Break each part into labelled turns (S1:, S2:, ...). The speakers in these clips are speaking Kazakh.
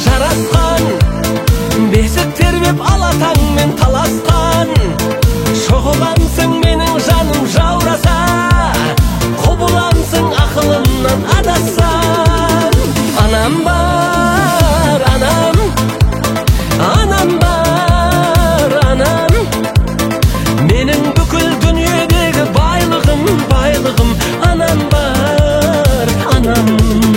S1: жарасқан, бесік тербеп алатаңмен таласқан. Шоғылансың менің жаным жаураса, құбылансың ақылымнан адассан. Анам бар, анам, анам бар, анам, менің бүкіл дүниедегі байлығым, байлығым. Анам бар, анам.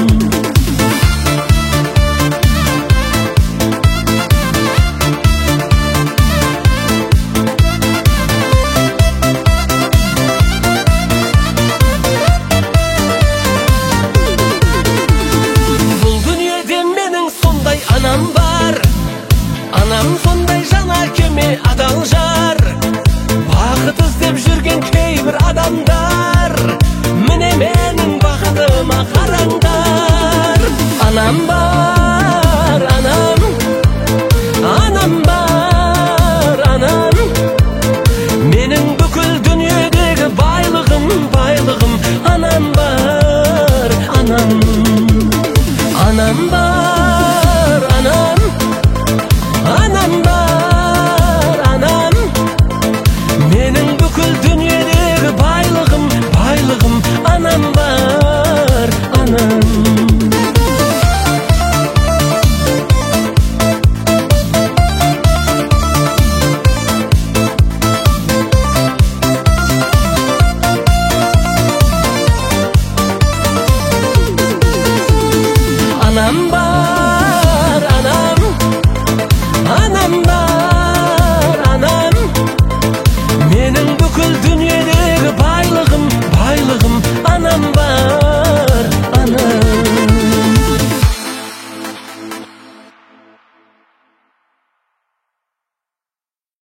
S1: Анам бар, анам сондай жана кеме адал жар. Бақыт іздеп жүрген кейбір адамдар, міне менің бақытыма қараңдар. Анам бар.